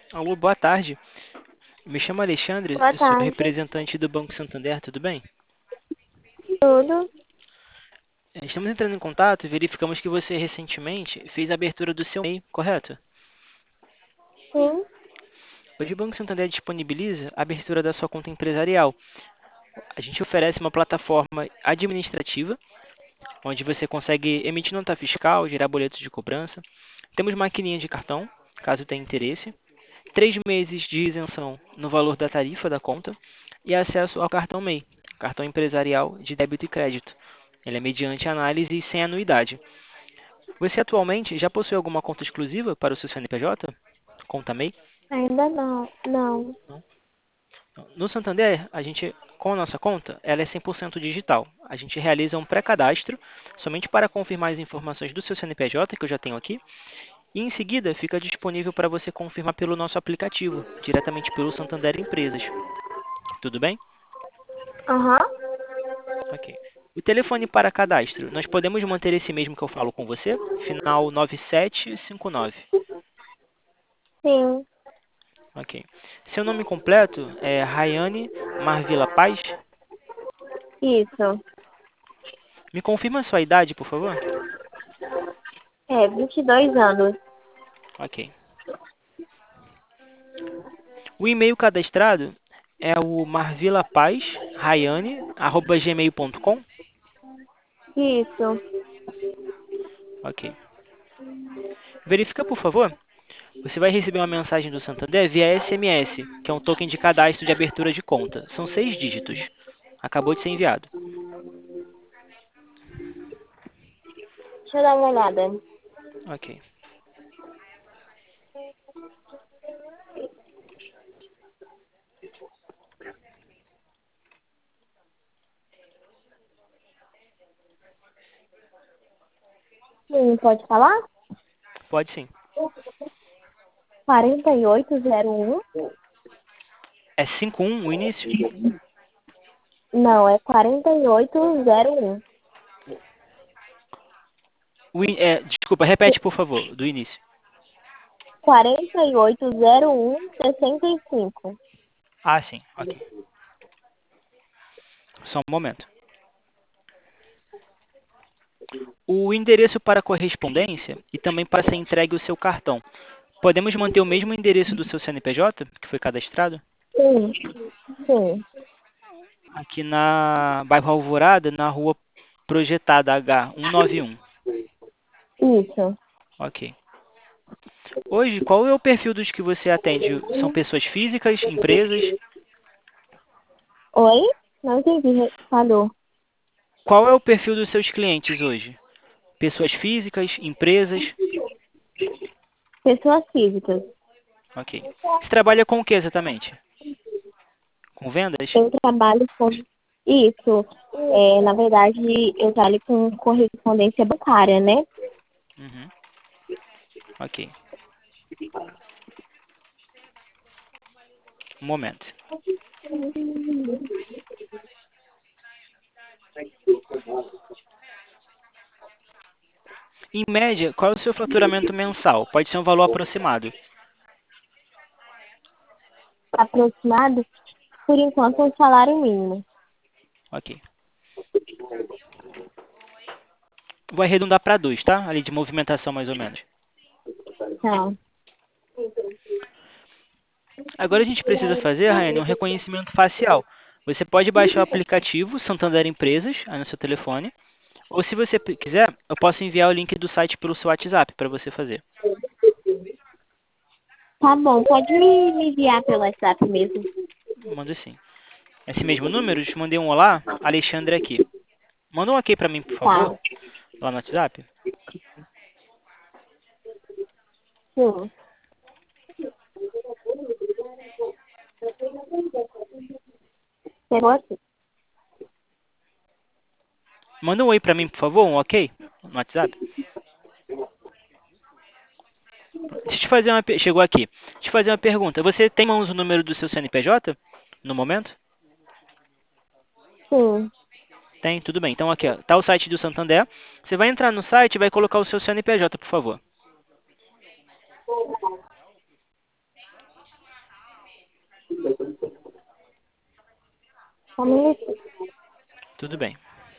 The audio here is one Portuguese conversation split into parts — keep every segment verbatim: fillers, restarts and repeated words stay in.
Alô, boa tarde. Me chamo Alexandre, Boa eu sou tarde. representante do Banco Santander, tudo bem? Tudo? Eh, Estamos entrando em contato e verificamos que você recentemente fez a abertura do seu M E I, correto? Sim. Hoje o Banco Santander disponibiliza a abertura da sua conta empresarial. A gente oferece uma plataforma administrativa, onde você consegue emitir nota fiscal, gerar boletos de cobrança. Temos maquininha de cartão, caso tenha interesse. Três meses de isenção no valor da tarifa da conta e acesso ao cartão M E I, cartão empresarial de débito e crédito. Ele é mediante análise e sem anuidade. Você atualmente já possui alguma conta exclusiva para o seu C N P J? Conta M E I? Ainda não. Não. Não? No Santander, a gente, com a nossa conta, ela é cem por cento digital. A gente realiza um pré-cadastro somente para confirmar as informações do seu C N P J, que eu já tenho aqui, e em seguida fica disponível para você confirmar pelo nosso aplicativo, diretamente pelo Santander Empresas. Tudo bem? Aham. Ok. O telefone para cadastro, nós podemos manter esse mesmo que eu falo com você? Final nove sete cinco nove. Sim. Ok. Seu nome completo é Rayane Marvila Paz? Isso. Me confirma a sua idade, por favor? É, vinte e dois anos. Ok. O e-mail cadastrado é o marvilapaz.rayane.gmail.com? Isso. Ok. Verifica, por favor. Você vai receber uma mensagem do Santander via S M S, que é um token de cadastro de abertura de conta. São seis dígitos. Acabou de ser enviado. Deixa eu dar uma olhada. Ok. Sim, pode falar? Pode sim. Quarenta e oito zero um. É cinco um o início? Não, é quarenta e oito zero um. O in- é, desculpa, repete por favor, do início. Quarenta e oito zero um sessenta e cinco. Ah, sim. Ok. Só um momento. O endereço para correspondência e também para ser entregue o seu cartão. Podemos manter o mesmo endereço do seu C N P J, que foi cadastrado? Sim. Sim. Aqui na bairro Alvorada, na rua Projetada H cento e noventa e um. Isso. Ok. Hoje, qual é o perfil dos que você atende? São pessoas físicas, empresas? Oi? Não entendi. Falou. Qual é o perfil dos seus clientes hoje? Pessoas físicas, empresas? Pessoas físicas. Ok. Você trabalha com o que exatamente? Com vendas? Eu trabalho com isso. É, na verdade, eu trabalho com correspondência bancária, né? Uhum. Ok. Um momento. Em média, qual é o seu faturamento mensal? Pode ser um valor aproximado. Aproximado, por enquanto, é um salário mínimo. Ok. Vou arredondar para dois, tá? Ali de movimentação mais ou menos. Tá. Agora a gente precisa fazer, Raiane, um reconhecimento facial. Você pode baixar o aplicativo Santander Empresas aí no seu telefone. Ou se você p- quiser, eu posso enviar o link do site pelo seu WhatsApp para você fazer. Tá bom, pode me, me enviar pelo WhatsApp mesmo. Manda sim. Esse mesmo número, eu te mandei um olá, Alexandre aqui. Manda um ok para mim, por favor, Tá. lá no WhatsApp. Sim. Chegou aqui. Manda um oi para mim, por favor, um ok no WhatsApp. Deixa eu te fazer uma... pe- Chegou aqui. Deixa eu te fazer uma pergunta. Você tem em mãos o número do seu C N P J no momento? Sim. Tem, tudo bem. Então aqui, ó, tá o site do Santander. Você vai entrar no site e vai colocar o seu C N P J, por favor. Só um minutinho. Tudo bem.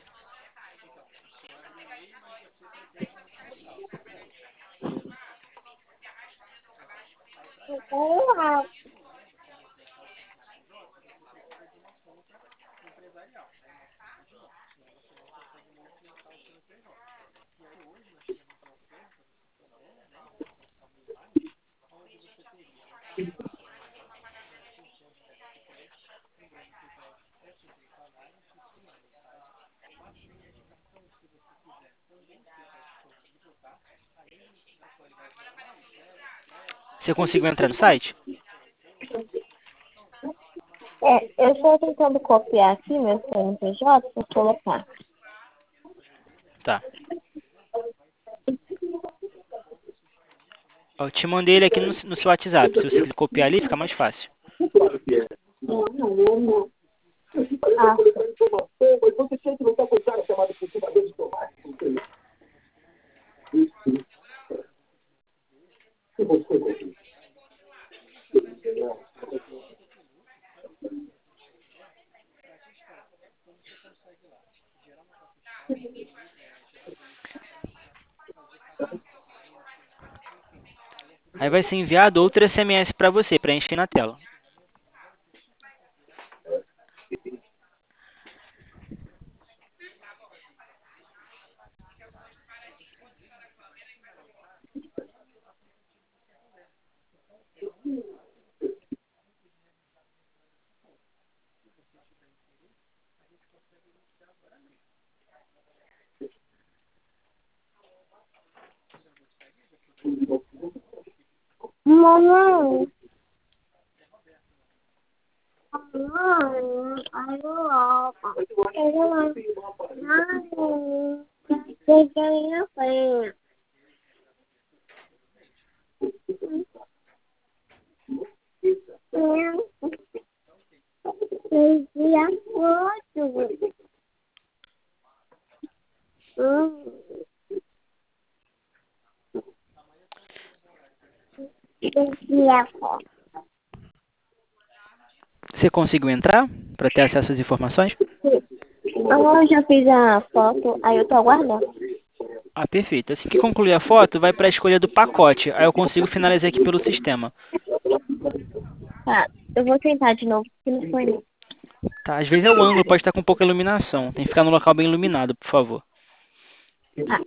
Você conseguiu entrar no site? É, eu estou tentando copiar aqui meu C N P J para colocar. Tá. Eu te mandei ele aqui no, no seu WhatsApp. Se você quiser copiar ali, fica mais fácil. Ah, Aí vai ser enviado outro S M S para você, preencher na tela. mamãe. Mamãe, alô, eu não peguei a penha. Perdi a foto. Hum, perdi a foto. Você conseguiu entrar para ter acesso às informações? Agora eu já fiz a foto, aí eu tô aguardando. Ah, perfeito. Assim que concluir a foto, vai para a escolha do pacote. Aí eu consigo finalizar aqui pelo sistema. Tá, eu vou tentar de novo, porque não foi não. Tá, às vezes é o ângulo, pode estar com pouca iluminação. Tem que ficar no local bem iluminado, por favor. Tá.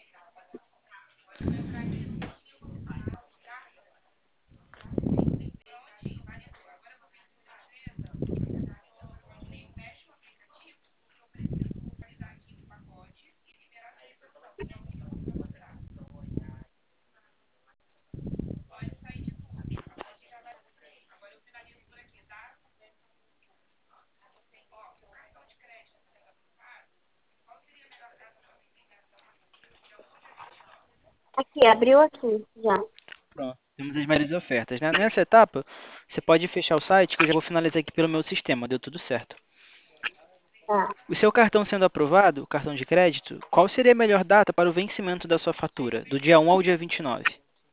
Aqui, abriu aqui, já. Pronto. Temos as melhores ofertas, né? Nessa etapa, você pode fechar o site, que eu já vou finalizar aqui pelo meu sistema. Deu tudo certo. Tá. O seu cartão sendo aprovado, o cartão de crédito, qual seria a melhor data para o vencimento da sua fatura? Do dia um ao dia vinte e nove?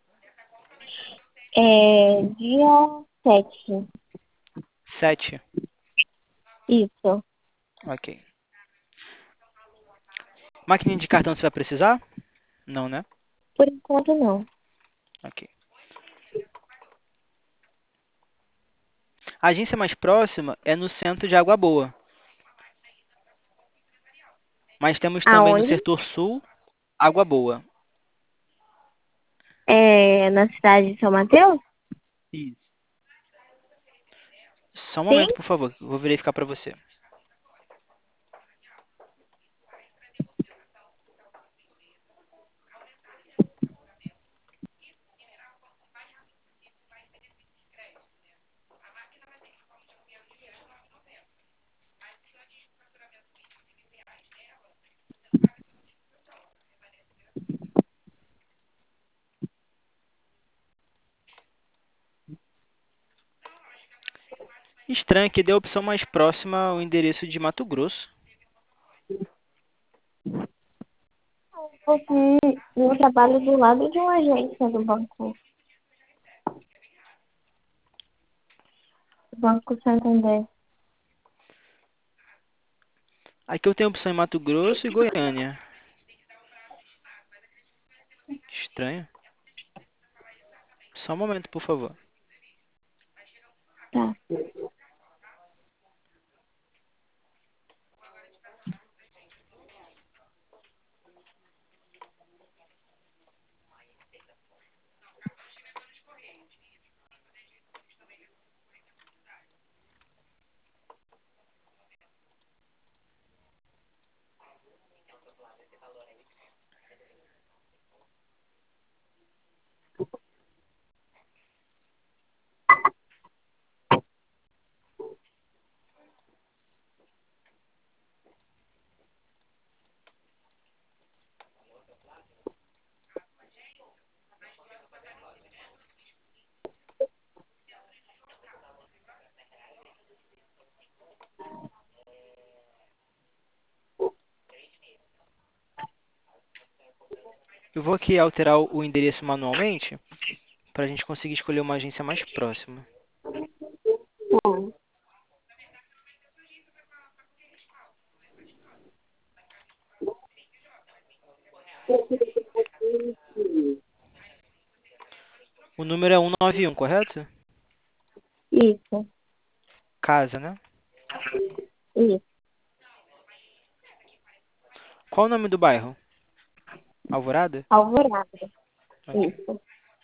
É dia sete. sete. Isso. Ok. Máquina de cartão você vai precisar? Não, né? Por enquanto, não. Ok. A agência mais próxima é no centro de Água Boa. Mas temos também no Aonde? setor sul, Água Boa. É na cidade de São Mateus? Isso. Só um Sim. momento, por favor. Eu vou verificar para você. Estranho que dê a opção mais próxima ao endereço de Mato Grosso. Porque eu trabalho do lado de uma agência do banco. Banco Santander. Aqui eu tenho opção em Mato Grosso e Goiânia. Estranho. Só um momento, por favor. Tá. Eu vou aqui alterar o endereço manualmente para a gente conseguir escolher uma agência mais próxima. Tá. O número é cento e noventa e um, correto? Isso, Casa, né? isso. Qual o nome do bairro? Alvorada? Alvorada. Ok. Isso.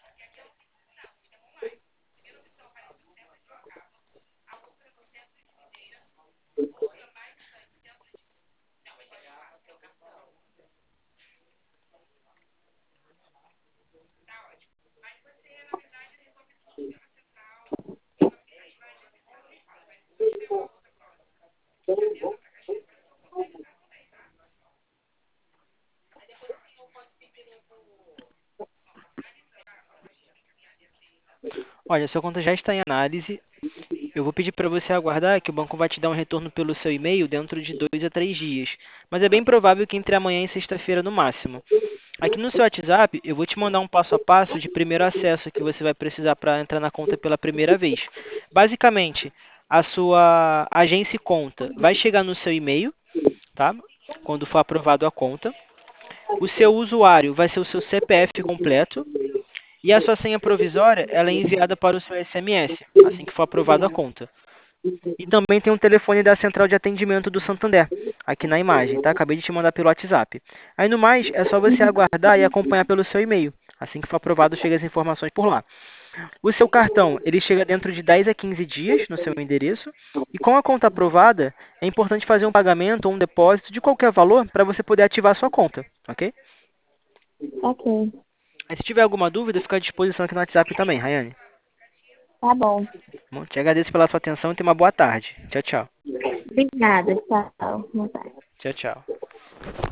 Olha, sua conta já está em análise. Eu vou pedir para você aguardar que o banco vai te dar um retorno pelo seu e-mail dentro de dois a três dias. Mas é bem provável que entre amanhã e sexta-feira no máximo. Aqui no seu WhatsApp, eu vou te mandar um passo a passo de primeiro acesso que você vai precisar para entrar na conta pela primeira vez. Basicamente, a sua agência e conta vai chegar no seu e-mail, tá? Quando for aprovado a conta. O seu usuário vai ser o seu C P F completo e a sua senha provisória ela é enviada para o seu S M S, assim que for aprovado a conta. E também tem um telefone da central de atendimento do Santander, aqui na imagem, tá? Acabei de te mandar pelo WhatsApp. Aí no mais, é só você aguardar e acompanhar pelo seu e-mail. Assim que for aprovado, chega as informações por lá. O seu cartão, ele chega dentro de dez a quinze dias no seu endereço. E com a conta aprovada, é importante fazer um pagamento ou um depósito de qualquer valor para você poder ativar a sua conta, ok? Ok. Aí, se tiver alguma dúvida, fica à disposição aqui no WhatsApp também, Rayane. Tá bom. Bom, te agradeço pela sua atenção e tenha uma boa tarde. Tchau, tchau. Obrigada. Tchau. Boa tarde. Tchau, tchau.